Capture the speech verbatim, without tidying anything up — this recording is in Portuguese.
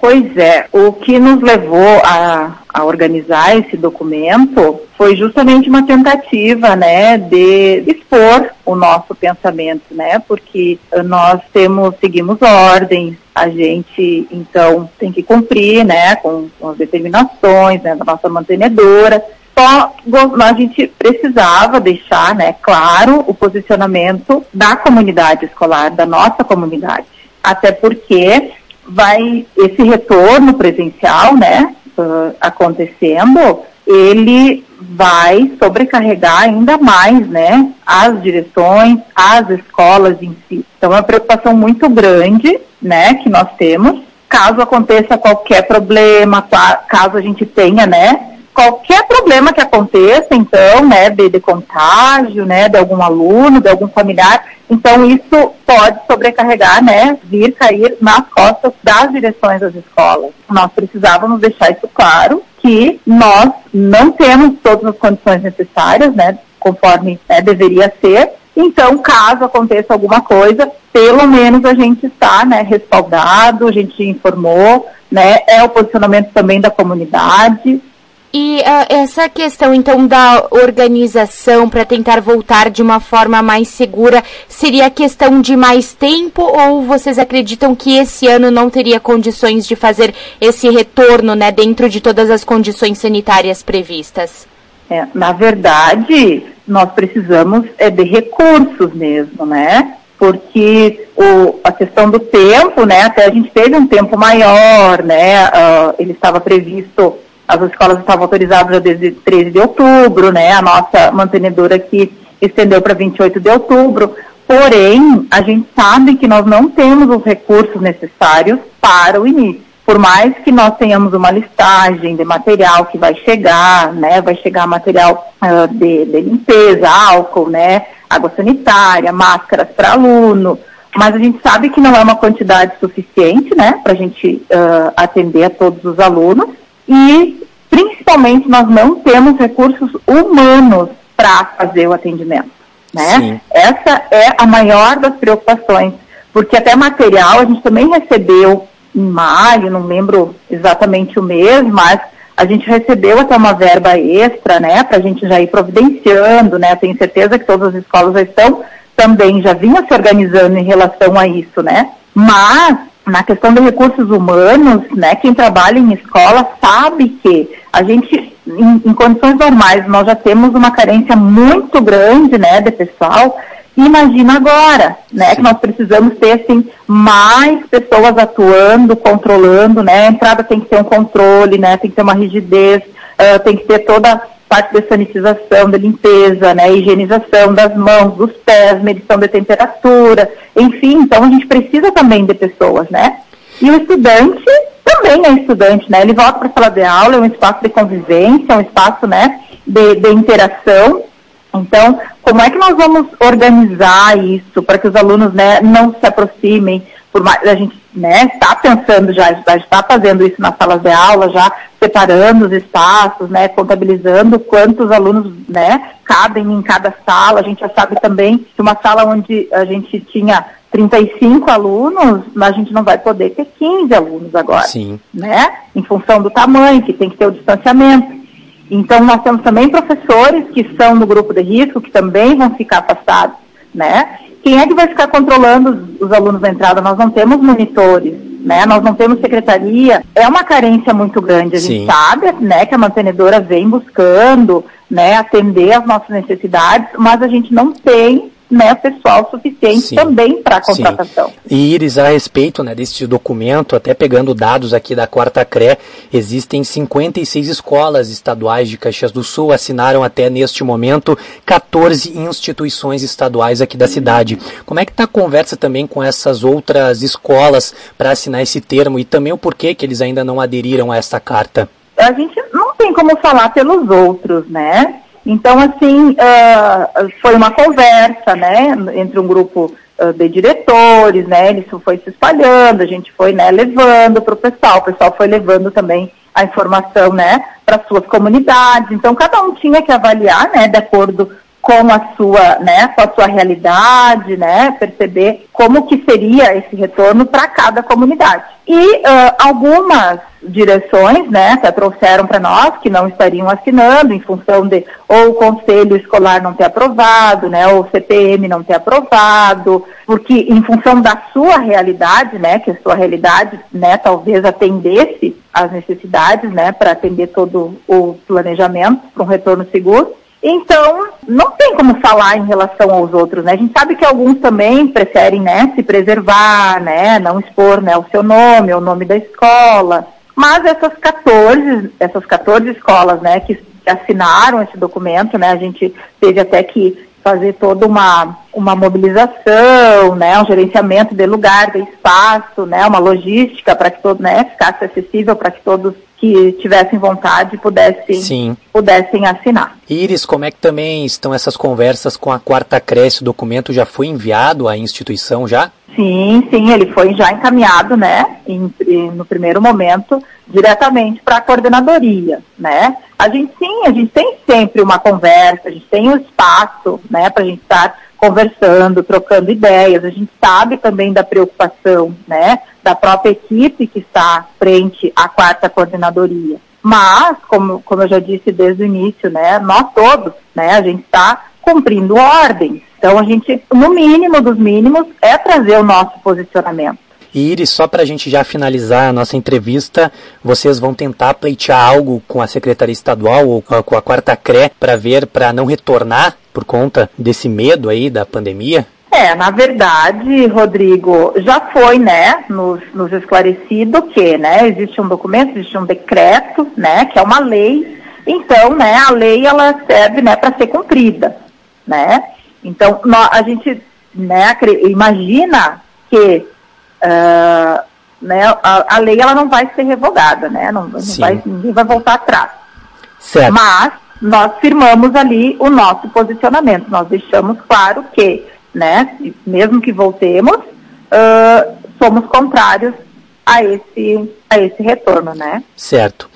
Pois é, o que nos levou a, a organizar esse documento foi justamente uma tentativa, né, de expor o nosso pensamento, né, porque nós temos, seguimos ordens, a gente, então, tem que cumprir, né, com, com as determinações, né, da nossa mantenedora. Só a gente precisava deixar, né, claro, o posicionamento da comunidade escolar, da nossa comunidade, até porque vai esse retorno presencial, né, uh, acontecendo, ele vai sobrecarregar ainda mais, né, as direções, as escolas em si. Então é uma preocupação muito grande, né, que nós temos, caso aconteça qualquer problema, caso a gente tenha, né, qualquer problema que aconteça, então, né, de, de contágio, né, de algum aluno, de algum familiar, então isso pode sobrecarregar, né, vir cair nas costas das direções das escolas. Nós precisávamos deixar isso claro, que nós não temos todas as condições necessárias, né, conforme, né, deveria ser. Então, caso aconteça alguma coisa, pelo menos a gente está, né, respaldado, a gente informou, né, é o posicionamento também da comunidade. E uh, essa questão, então, da organização para tentar voltar de uma forma mais segura, seria questão de mais tempo ou vocês acreditam que esse ano não teria condições de fazer esse retorno, né, dentro de todas as condições sanitárias previstas? É, na verdade, nós precisamos é, de recursos mesmo, né? Porque o, a questão do tempo, né, até a gente teve um tempo maior, né, uh, ele estava previsto. As escolas estavam autorizadas já desde treze de outubro, né? A nossa mantenedora aqui estendeu para vinte e oito de outubro. Porém, a gente sabe que nós não temos os recursos necessários para o início. Por mais que nós tenhamos uma listagem de material que vai chegar, né? Vai chegar material uh, de, de limpeza, álcool, né? Água sanitária, máscaras para aluno. Mas a gente sabe que não é uma quantidade suficiente, né? Para a gente uh, atender a todos os alunos. E, principalmente, nós não temos recursos humanos para fazer o atendimento, né? Sim. Essa é a maior das preocupações, porque até material a gente também recebeu em maio, não lembro exatamente o mês, mas a gente recebeu até uma verba extra, né, para a gente já ir providenciando, né? Tenho certeza que todas as escolas já estão também, já vinham se organizando em relação a isso, né? Mas na questão de recursos humanos, né, quem trabalha em escola sabe que a gente, em, em condições normais, nós já temos uma carência muito grande, né, de pessoal. Imagina agora, né, que nós precisamos ter, assim, mais pessoas atuando, controlando, né, a entrada tem que ter um controle, né, tem que ter uma rigidez, uh, tem que ter toda parte de sanitização, de limpeza, né, higienização das mãos, dos pés, medição de temperatura, enfim, então a gente precisa também de pessoas, né, e o estudante também é estudante, né, ele volta para a sala de aula, é um espaço de convivência, é um espaço, né, de, de interação. Então, como é que nós vamos organizar isso para que os alunos, né, não se aproximem? Por mais, a gente, né, está pensando já, já está fazendo isso nas salas de aula, já separando os espaços, né, contabilizando quantos alunos, né, cabem em cada sala. A gente já sabe também que uma sala onde a gente tinha trinta e cinco alunos, a gente não vai poder ter quinze alunos agora. Sim. Né, em função do tamanho, que tem que ter o distanciamento. Então, nós temos também professores que são do grupo de risco, que também vão ficar afastados, né? Quem é que vai ficar controlando os, os alunos da entrada? Nós não temos monitores, né? Nós não temos secretaria. É uma carência muito grande. A gente Sim. sabe, né, que a mantenedora vem buscando, né, atender às nossas necessidades, mas a gente não tem, né, pessoal suficiente Sim. também para a contratação. Sim. E Iris, a respeito, né, desse documento, até pegando dados aqui da quarta C R E, existem cinquenta e seis escolas estaduais de Caxias do Sul, assinaram até neste momento quatorze instituições estaduais aqui da cidade. Como é que está a conversa também com essas outras escolas para assinar esse termo e também o porquê que eles ainda não aderiram a essa carta? A gente não tem como falar pelos outros, né? Então, assim, uh, foi uma conversa, né, entre um grupo uh, de diretores, né, isso foi se espalhando, a gente foi, né, levando para o pessoal, o pessoal foi levando também a informação, né, para suas comunidades. Então, cada um tinha que avaliar, né, de acordo com a sua, né, com a sua realidade, né, perceber como que seria esse retorno para cada comunidade. E uh, algumas direções, né, até trouxeram para nós que não estariam assinando em função de ou o conselho escolar não ter aprovado, né, ou o C P M não ter aprovado, porque em função da sua realidade, né, que a sua realidade, né, talvez atendesse às necessidades, né, para atender todo o planejamento para um retorno seguro. Então, não tem como falar em relação aos outros, né? A gente sabe que alguns também preferem, né, se preservar, né, não expor, né, o seu nome, o nome da escola. Mas essas quatorze, essas quatorze escolas, né, que assinaram esse documento, né, a gente teve até que fazer toda uma, uma mobilização, né, um gerenciamento de lugar, de espaço, né, uma logística para que todo, né, ficasse acessível para que todos que tivessem vontade pudessem, Sim. pudessem assinar. Iris, como é que também estão essas conversas com a Quarta C R E S? O documento já foi enviado à instituição já? Sim, sim, ele foi já encaminhado, né, em, em, no primeiro momento, diretamente para a coordenadoria, né. A gente, sim, a gente tem sempre uma conversa, a gente tem um espaço, né, para a gente estar conversando, trocando ideias, a gente sabe também da preocupação, né, da própria equipe que está frente à quarta coordenadoria. Mas, como, como eu já disse desde o início, né, nós todos, né, a gente está cumprindo ordens. Então, a gente, no mínimo dos mínimos, é trazer o nosso posicionamento. E Iris, só para a gente já finalizar a nossa entrevista, vocês vão tentar pleitear algo com a Secretaria Estadual ou com a Quarta C R E para ver, para não retornar por conta desse medo aí da pandemia? É, na verdade, Rodrigo, já foi, né, nos, nos esclarecido que, né, existe um documento, existe um decreto, né, que é uma lei. Então, né, a lei, ela serve, né, para ser cumprida, né. Então, nós, a gente, né, imagina que uh, né, a, a lei, ela não vai ser revogada, né, não, não vai, ninguém vai voltar atrás. Certo. Mas nós firmamos ali o nosso posicionamento, nós deixamos claro que, né, mesmo que voltemos, uh, somos contrários a esse, a esse retorno, né? Certo.